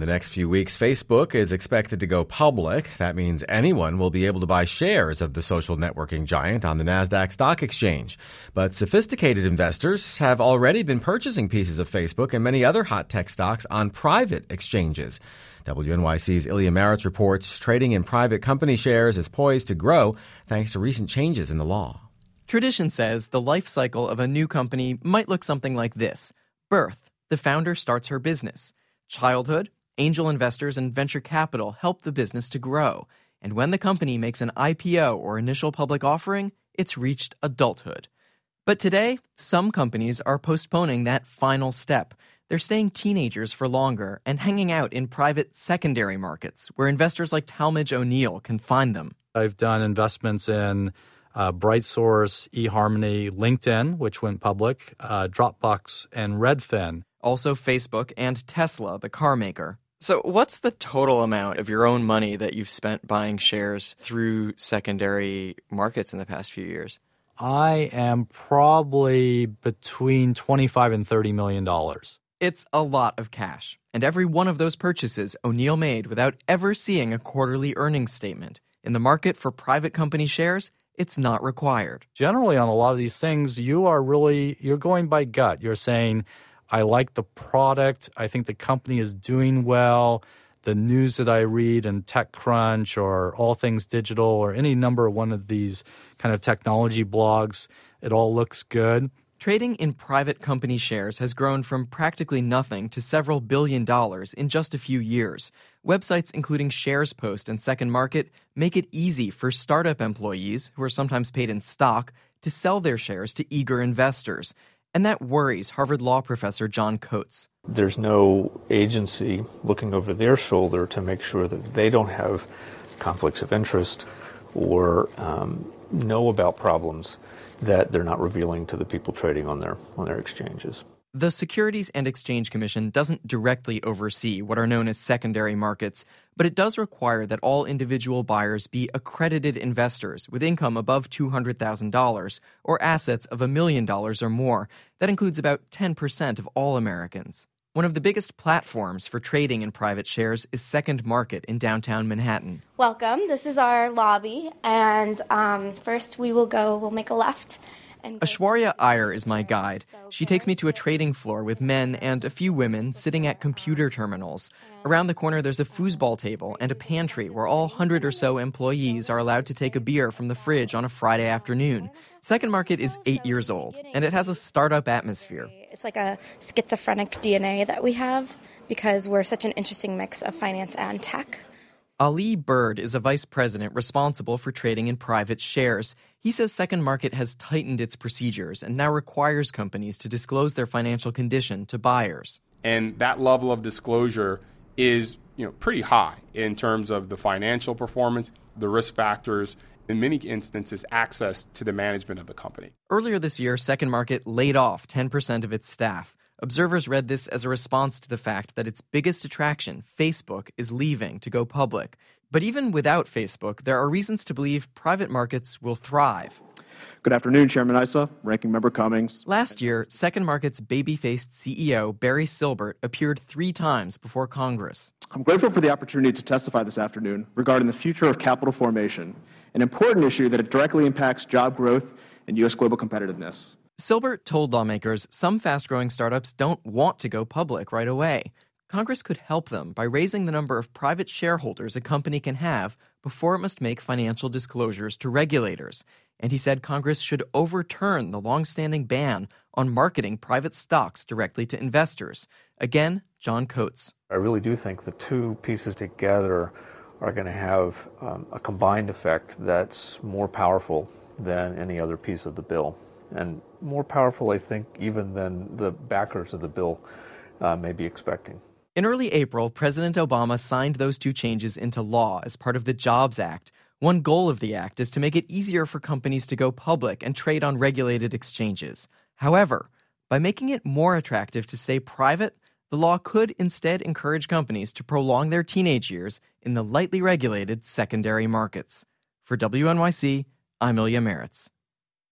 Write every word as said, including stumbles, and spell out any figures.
the next few weeks, Facebook is expected to go public. That means anyone will be able to buy shares of the social networking giant on the Nasdaq Stock Exchange. But sophisticated investors have already been purchasing pieces of Facebook and many other hot tech stocks on private exchanges. W N Y C's Ilya Marritz reports trading in private company shares is poised to grow thanks to recent changes in the law. Tradition says the life cycle of a new company might look something like this. Birth. The founder starts her business. Childhood, angel investors and venture capital help the business to grow. And when the company makes an I P O or initial public offering, it's reached adulthood. But today, some companies are postponing that final step. They're staying teenagers for longer and hanging out in private secondary markets where investors like Talmadge O'Neill can find them. I've done investments in uh, BrightSource, eHarmony, LinkedIn, which went public, uh, Dropbox, and Redfin. Also Facebook and Tesla, the car maker. So what's the total amount of your own money that you've spent buying shares through secondary markets in the past few years? I am probably between twenty-five and thirty million dollars. It's a lot of cash. And every one of those purchases O'Neill made without ever seeing a quarterly earnings statement. In the market for private company shares, it's not required. Generally, on a lot of these things, you are really, you're going by gut. You're saying, I like the product. I think the company is doing well. The news that I read in TechCrunch or All Things Digital or any number of one of these kind of technology blogs, it all looks good. Trading in private company shares has grown from practically nothing to several billion dollars in just a few years. Websites including SharesPost and Second Market make it easy for startup employees, who are sometimes paid in stock, to sell their shares to eager investors. And that worries Harvard Law professor John Coates. There's no agency looking over their shoulder to make sure that they don't have conflicts of interest or um, know about problems that they're not revealing to the people trading on their on their exchanges. The Securities and Exchange Commission doesn't directly oversee what are known as secondary markets, but it does require that all individual buyers be accredited investors with income above two hundred thousand dollars or assets of a million dollars or more. That includes about ten percent of all Americans. One of the biggest platforms for trading in private shares is Second Market in downtown Manhattan. Welcome. This is our lobby, and um, first we will go, we'll make a left. And Ashwarya Iyer is my guide. She takes me to a trading floor with men and a few women sitting at computer terminals. Around the corner, there's a foosball table and a pantry where all hundred or so employees are allowed to take a beer from the fridge on a Friday afternoon. Second Market is eight years old, and it has a startup atmosphere. It's like a schizophrenic D N A that we have because we're such an interesting mix of finance and tech. Ali Bird is a vice president responsible for trading in private shares. He says Second Market has tightened its procedures and now requires companies to disclose their financial condition to buyers. And that level of disclosure is, you know, pretty high in terms of the financial performance, the risk factors, in many instances, access to the management of the company. Earlier this year, Second Market laid off ten percent of its staff. Observers read this as a response to the fact that its biggest attraction, Facebook, is leaving to go public. But even without Facebook, there are reasons to believe private markets will thrive. Good afternoon, Chairman Issa, Ranking Member Cummings. Last year, Second Market's baby-faced C E O, Barry Silbert, appeared three times before Congress. I'm grateful for the opportunity to testify this afternoon regarding the future of capital formation, an important issue that directly impacts job growth and U S global competitiveness. Silbert told lawmakers some fast-growing startups don't want to go public right away. Congress could help them by raising the number of private shareholders a company can have before it must make financial disclosures to regulators. And he said Congress should overturn the long-standing ban on marketing private stocks directly to investors. Again, John Coates. I really do think the two pieces together are going to have um, a combined effect that's more powerful than any other piece of the bill. And more powerful, I think, even than the backers of the bill uh, may be expecting. In early April, President Obama signed those two changes into law as part of the Jobs Act. One goal of the act is to make it easier for companies to go public and trade on regulated exchanges. However, by making it more attractive to stay private, the law could instead encourage companies to prolong their teenage years in the lightly regulated secondary markets. For W N Y C, I'm Ilya Marritz.